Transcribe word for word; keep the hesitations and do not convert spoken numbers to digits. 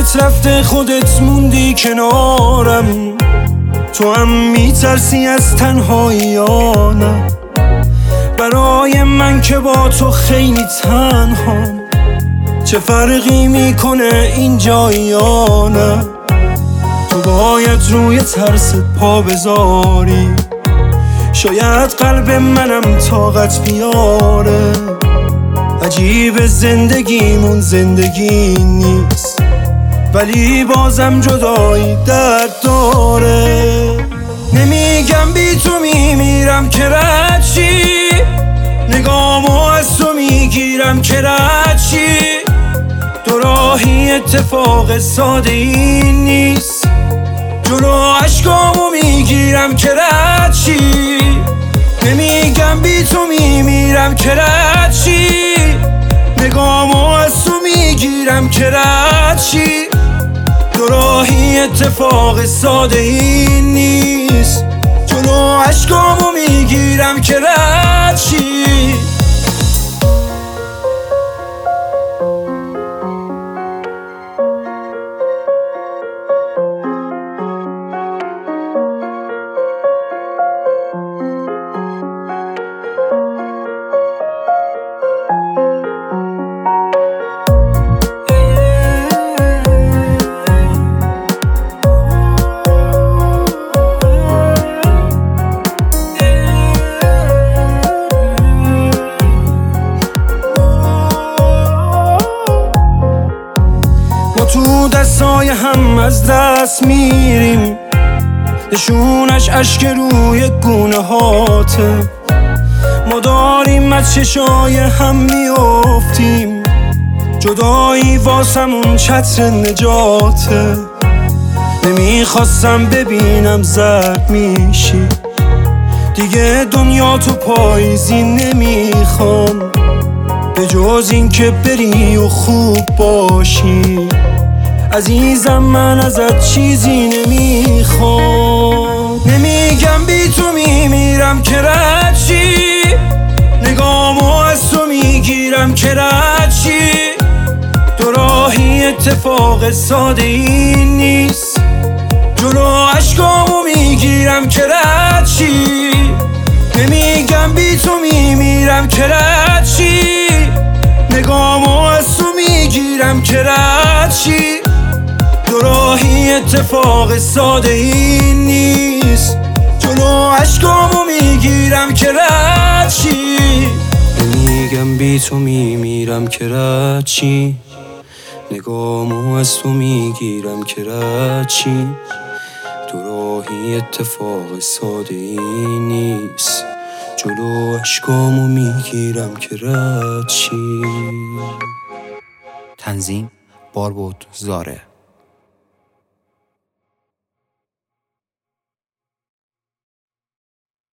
دلت رفته خودت موندی کنارم، تو هم میترسی از تنهایی یا نه؟ برای من که با تو خیلی تنهام، چه فرقی میکنه اینجا یا نه؟ تو باید روی ترست پا بذاری، شاید قلب منم طاقت بیاره. عجیب زندگیمون زندگی نیست، ولی بازم جدایی درد داره. نمیگم بی تو میمیرم که رد چی، نگامو از تو میگیرم که رد چی. دو راهی اتفاق ساده ای نیست، جلو عشقامو میگیرم که رد چی. نمیگم بی تو میمیرم که رد چی، نگامو از تو میگیرم که رد چی. دو راهی اتفاق ساده ای نیست، جلو عشقامو میگیرم که رد چی. تو دستای هم از دست میریم، نشونش اشک روی گونه هاته. ما داریم از چشای هم میافتیم، جدایی واسمون چتر نجاته. نمیخواستم ببینم زرد میشی، دیگه دنیا تو پاییزی نمیخوام، به جز این که بری و خوب باشی. عزیزم من ازت چیزی نمیخوام. نمیگم بی تو میمیرم که رد چی، نگامو از تو میگیرم که رد چی. دو راهی اتفاق ساده ای نیست، جلو عشقامو میگیرم که رد چی. نمیگم بی تو میمیرم که رد چی، نگامو از تو میگیرم که رد چی. دو راهی اتفاق ساده ای نیست، جلو عشقامو میگیرم که رد چی. نمیگم بی تو میمیرم که رد چی، نگامو از تو میگیرم که رد چی. دو راهی اتفاق ساده ای نیست، جلو عشقامو میگیرم که رد چی. تنظیم باربود زاره.